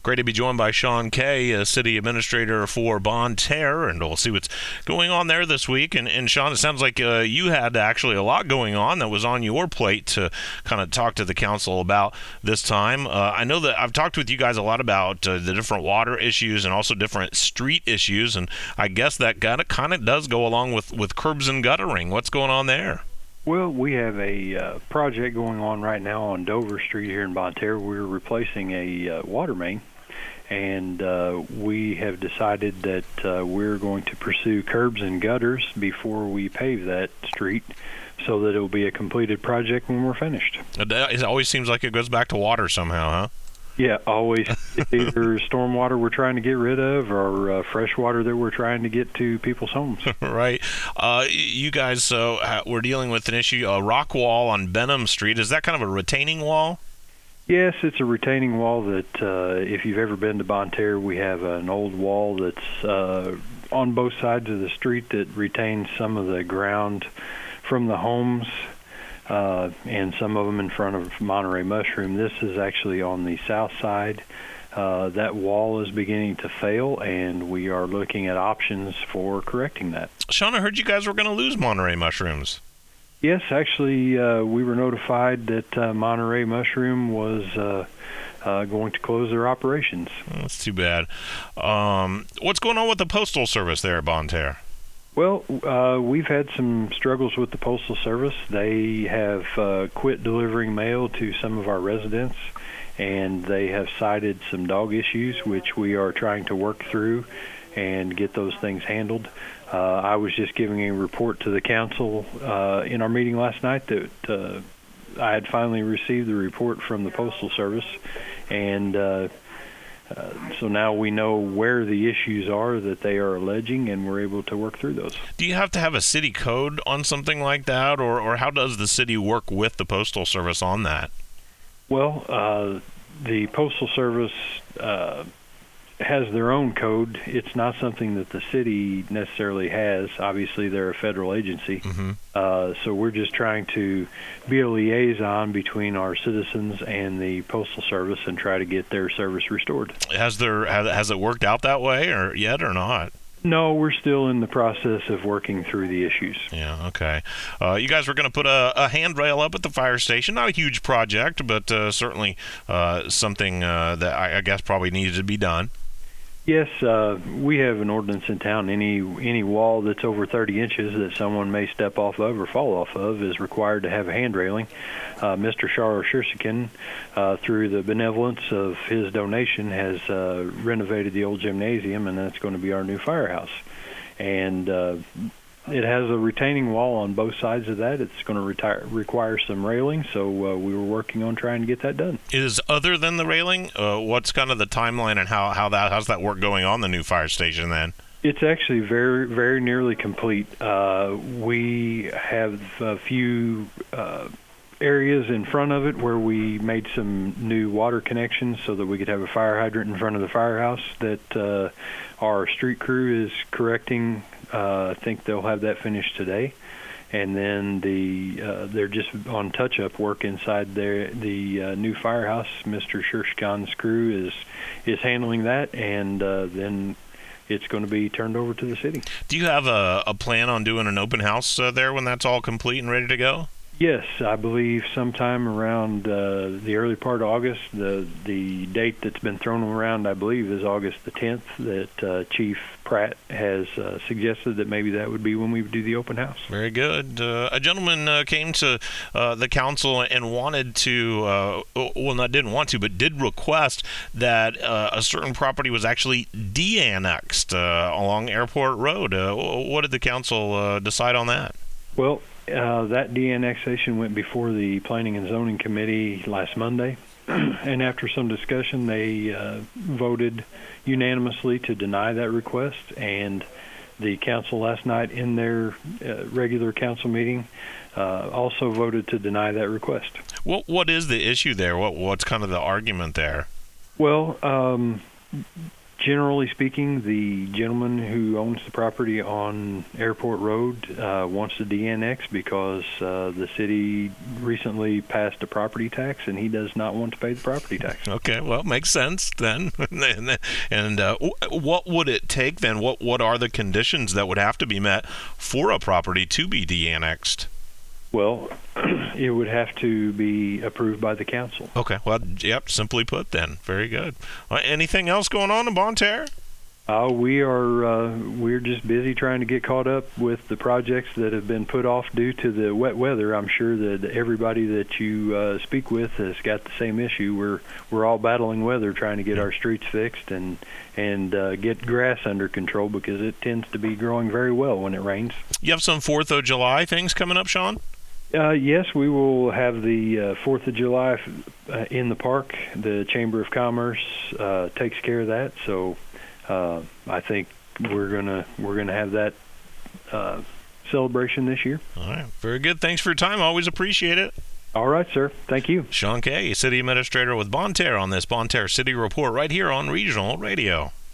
Great to be joined by Sean Kay, City Administrator for Bonne Terre, and we'll see what's going on there this week. And Sean, it sounds like you had actually a lot going on that was on your plate to kind of talk to the council about this time. I know that I've talked with you guys a lot about the different water issues and also different street issues, and I guess that kind of does go along with curbs and guttering. What's going on there? Well, we have a project going on right now on Dover Street here in Bonne Terre. We're replacing a water main, and we have decided that we're going to pursue curbs and gutters before we pave that street so that it will be a completed project when we're finished. It always seems like it goes back to water somehow, huh? Yeah, always. It's either stormwater we're trying to get rid of or fresh water that we're trying to get to people's homes. Right. You guys we're dealing with an issue, a rock wall on Benham Street. Is that kind of a retaining wall? Yes, it's a retaining wall that if you've ever been to Bonne Terre, we have an old wall that's on both sides of the street that retains some of the ground from the homes. And some of them in front of Monterey Mushroom. This is actually on the south side. That wall is beginning to fail, and we are looking at options for correcting that. Sean, I heard you guys were going to lose Monterey Mushrooms. Yes, actually, we were notified that Monterey Mushroom was going to close their operations. That's too bad. What's going on with the Postal Service there at Bonne Terre? Well, we've had some struggles with the Postal Service. They have quit delivering mail to some of our residents, and they have cited some dog issues, which we are trying to work through and get those things handled. I was just giving a report to the council in our meeting last night that I had finally received the report from the Postal Service, and so now we know where the issues are that they are alleging, and we're able to work through those. Do you have to have a city code on something like that, or how does the city work with the Postal Service on that? Well, the Postal Service has their own code. It's not something that the city necessarily has. Obviously, they're a federal agency. Mm-hmm. So we're just trying to be a liaison between our citizens and the Postal Service and try to get their service restored. Has it worked out that way or not? No, we're still in the process of working through the issues. Yeah, okay. You guys were going to put a handrail up at the fire station. Not a huge project, but certainly something that I guess probably needed to be done. Yes, we have an ordinance in town. Any wall that's over 30 inches that someone may step off of or fall off of is required to have a hand railing. Mr. Sharo Shursikin, through the benevolence of his donation, has renovated the old gymnasium, and that's going to be our new firehouse. And it has a retaining wall on both sides of that. It's going to require some railing, so we were working on trying to get that done. Is other than the railing, what's kind of the timeline and how's that work going on the new fire station then? It's actually very, very nearly complete. We have a few areas in front of it where we made some new water connections so that we could have a fire hydrant in front of the firehouse that our street crew is correcting. I think they'll have that finished today, and then they're just on touch-up work inside the new firehouse. Mr. Shurshikan's crew is handling that, and then it's going to be turned over to the city. Do you have a plan on doing an open house there when that's all complete and ready to go? Yes, I believe sometime around the early part of August. The date that's been thrown around, I believe, is August the 10th, that Chief Pratt has suggested that maybe that would be when we would do the open house. Very good. A gentleman came to the council and wanted to, didn't want to, but did request that a certain property was actually de-annexed along Airport Road. What did the council decide on that? Well, that de-annexation went before the Planning and Zoning Committee last Monday, and after some discussion, they voted unanimously to deny that request, and the council last night in their regular council meeting also voted to deny that request. What is the issue there? What's kind of the argument there? Well, Generally speaking, the gentleman who owns the property on Airport Road wants to de-annex because the city recently passed a property tax, and he does not want to pay the property tax. Okay, well, makes sense then. And what would it take then? What are the conditions that would have to be met for a property to be de-annexed? Well, it would have to be approved by the council. Okay, well, yep, simply put then. Very good. Anything else going on in Bonne Terre? We're just busy trying to get caught up with the projects that have been put off due to the wet weather. I'm sure that everybody that you speak with has got the same issue. We're all battling weather, trying to get our streets fixed and get grass under control, because it tends to be growing very well when it rains. You have some 4th of July things coming up, Sean? Yes, we will have the 4th of July in the park. The Chamber of Commerce takes care of that, so I think we're gonna have that celebration this year. All right, very good. Thanks for your time. Always appreciate it. All right, sir. Thank you. Sean Kay, City Administrator with Bonne Terre on this Bonne Terre City Report right here on Regional Radio.